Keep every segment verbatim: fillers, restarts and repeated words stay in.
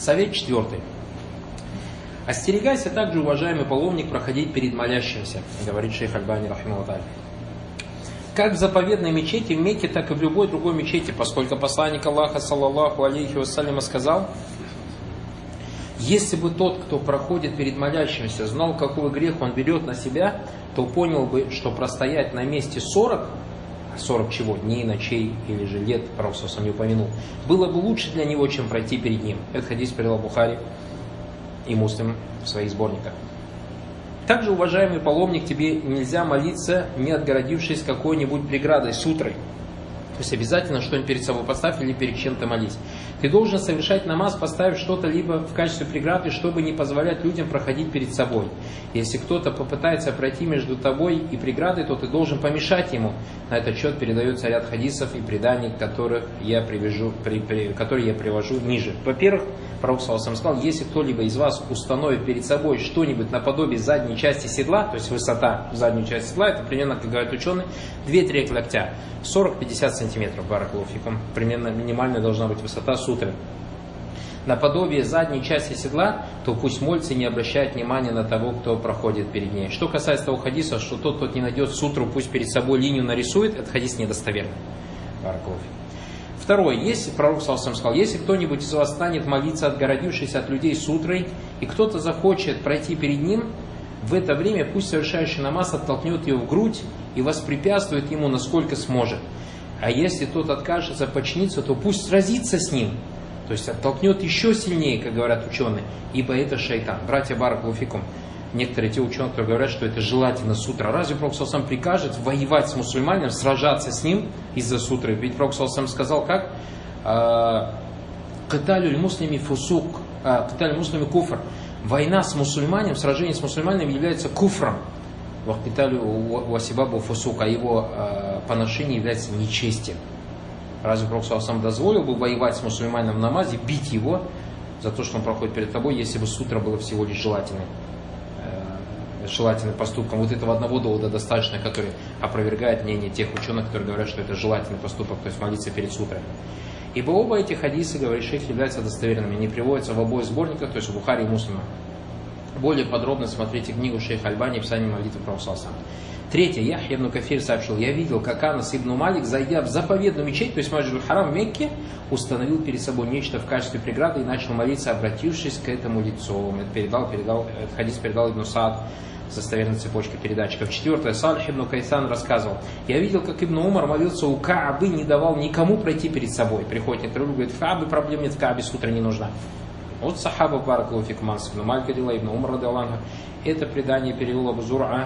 Совет четвертый. Остерегайся также, уважаемый паломник, проходить перед молящимся, говорит шейх Альбани рахимахуллах та'аля. Как в заповедной мечети в Мекке, так и в любой другой мечети, поскольку посланник Аллаха, саллаллаху алейхи вассаляма, сказал: если бы тот, кто проходит перед молящимся, знал, какой грех он берет на себя, то понял бы, что простоять на месте сорок, сорок чего, дней, ночей или же лет, пророк не упомянул, было бы лучше для него, чем пройти перед ним. Это хадис привел Бухари и Муслим в своих сборниках. Также, уважаемый паломник, тебе нельзя молиться, не отгородившись какой-нибудь преградой, сутрой. То есть обязательно что-нибудь перед собой поставь или перед чем-то молись. Ты должен совершать намаз, поставив что-то либо в качестве преграды, чтобы не позволять людям проходить перед собой. Если кто-то попытается пройти между тобой и преградой, то ты должен помешать ему. На этот счет передается ряд хадисов и преданий, которых я привяжу, при, при, которые я привожу ниже. Во-первых, пророк саллаллаху алейхи ва саллям сказал: если кто-либо из вас установит перед собой что-нибудь наподобие задней части седла, то есть высота задней части седла, это примерно, как говорят ученые, две трети локтя, сорок-пятьдесят сантиметров, баракаллаху фикум, примерно минимальная должна быть высота сутры, наподобие задней части седла, то пусть молится и не обращает внимания на того, кто проходит перед ней. Что касается того хадиса, что тот, кто не найдет сутру, пусть перед собой линию нарисует, этот хадис недостоверный. Баракаллаху фикум. Второе, если пророк саллаллаху алейхи ва саллям сказал: если кто-нибудь из вас станет молиться, отгородившись от людей сутрой, и кто-то захочет пройти перед ним, в это время пусть совершающий намаз оттолкнет его в грудь и воспрепятствует ему, насколько сможет. А если тот откажется подчиниться, то пусть сразится с ним, то есть оттолкнет еще сильнее, как говорят ученые, ибо это шайтан. Братья, баракаллаху фикум, некоторые те ученые, которые говорят, что это желательно сутра. Разве пророк саллаллаху алейхи ва саллям прикажет воевать с мусульманином, сражаться с ним из-за сутры? Ведь пророк саллаллаху алейхи ва саллям сказал, как «Каталюль муслими фусук», «Каталюль муслими куфр». Война с мусульманином, сражение с мусульманином является куфром. «Вахтиталю уасибабу фусук», а его поношение является нечестием. Разве пророк саллаллаху алейхи ва саллям дозволил бы воевать с мусульманином в намазе, бить его за то, что он проходит перед тобой, если бы сутра было всего лишь желательным? желательным поступком. Вот этого одного довода достаточно, который опровергает мнение тех ученых, которые говорят, что это желательный поступок, то есть молиться перед сутрой. Ибо оба эти хадисы, говорит шейх, являются достоверными, не приводятся в обоих сборниках, то есть в Бухари и Муслима. Более подробно смотрите книгу шейха Альбани «Писание молитвы пророка саллаллаху алейхи ва саллям». Третье. Яхья ибн Кафир сообщил: я видел, как Анас ибн Малик, зайдя в заповедную мечеть, то есть Масджид аль-Харам в Мекке, установил перед собой нечто в качестве преграды и начал молиться, обратившись к этому лицом. Это передал, передал, этот хадис передал Ибн Саад с достоверной цепочкой передатчиков. Четвертое. Салих ибн Кайсан рассказывал: я видел, как Ибн Умар молился у Каабы, не давал никому пройти перед собой. Приходит некоторые люди, говорит: в Каабе проблем нет, в Каабе сутра не нужна. Вот сахаба баракаллаху фикум Анас ибн Малик говорил, Ибн Умар радиаллаху анху. Это предание перевел Абу Зур'a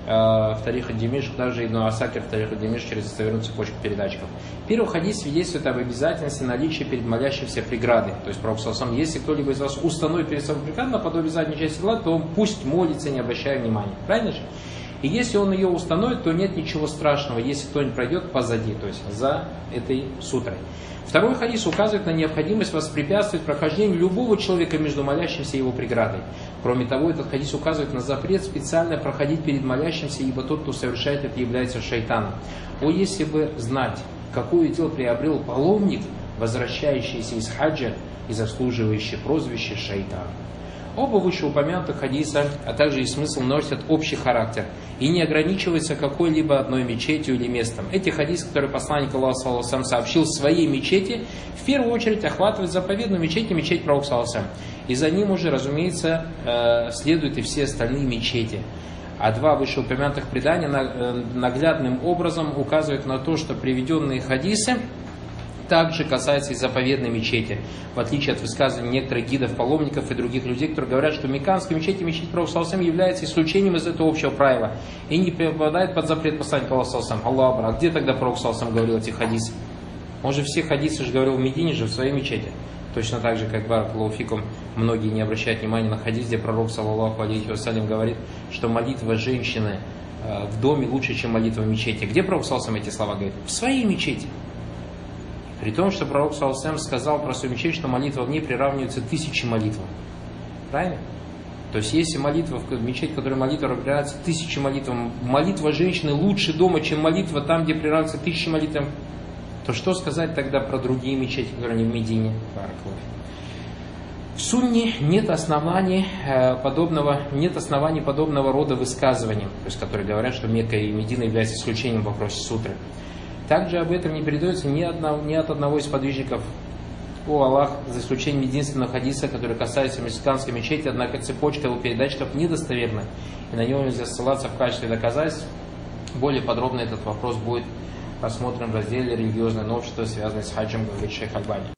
в Тарих ад-Димишк, даже Ибн Асакир в Тарих ад-Димишк через достоверную цепочку передатчиков. Первый хадис свидетельствует об обязательности наличия перед молящимся преграды. То есть пророк саллаллаху алейхи ва саллям: если кто-либо из вас установит перед собой преграду наподобие задней части седла, то он пусть молится, не обращая внимания. Правильно же? И если он ее установит, то нет ничего страшного, если кто-нибудь пройдет позади, то есть за этой сутрой. Второй хадис указывает на необходимость воспрепятствовать прохождению любого человека между молящимся и его преградой. Кроме того, этот хадис указывает на запрет специально проходить перед молящимся, ибо тот, кто совершает это, является шайтаном. О, если бы знать, какое дело приобрел паломник, возвращающийся из хаджа и заслуживающий прозвище шайтан. Оба вышеупомянутых хадиса, а также и смысл, носят общий характер и не ограничиваются какой-либо одной мечетью или местом. Эти хадисы, которые посланник Аллаха саллаллаху алейхи ва саллям сообщил в своей мечети, в первую очередь охватывают заповедную мечеть и мечеть пророка саллаллаху алейхи ва саллям. И за ним уже, разумеется, следуют и все остальные мечети. А два вышеупомянутых предания наглядным образом указывают на то, что приведенные хадисы также касается и заповедной мечети, в отличие от высказываний некоторых гидов, паломников и других людей, которые говорят, что Мекканская мечеть и мечеть пророка саллаллаху алейхи ва саллям является исключением из этого общего правила и не попадает под запрет посланника Аллаха саллаллаху алейхи ва саллям. Аллах, а где тогда пророк саллаллаху алейхи ва саллям говорил эти хадисы? Он же все хадисы же говорил в Медине, же в своей мечети. Точно так же, как баракаллаху фикум, многие не обращают внимания на хадис, где пророк саллаллаху алейхи ва саллям говорит, что молитва женщины в доме лучше, чем молитва в мечети. Где пророк саллаллаху алейхи ва саллям эти слова говорит? В своей мечети. При том, что пророк саллаллаху алейхи ва саллям сказал про свою мечеть, что молитва в ней приравнивается тысяче молитвам. Правильно? То есть, если молитва в мечеть, в которой молитва приравнивается тысяче молитвам, молитва женщины лучше дома, чем молитва там, где приравнивается тысячи молитвам, то что сказать тогда про другие мечети, которые не в Медине? сунне нет оснований подобного, нет оснований подобного рода высказываниям, то есть которые говорят, что Мекка и Медина являются исключением в вопросе сутры. Также об этом не передается ни, одного, ни от одного из подвижников о Аллах, за исключением единственного хадиса, который касается мексиканской мечети, однако цепочка его передатчиков недостоверна, и на него нельзя ссылаться в качестве доказательств. Более подробно этот вопрос будет рассмотрен в разделе «Религиозное новшество», связанное с хаджем, говорит шейх Альбани.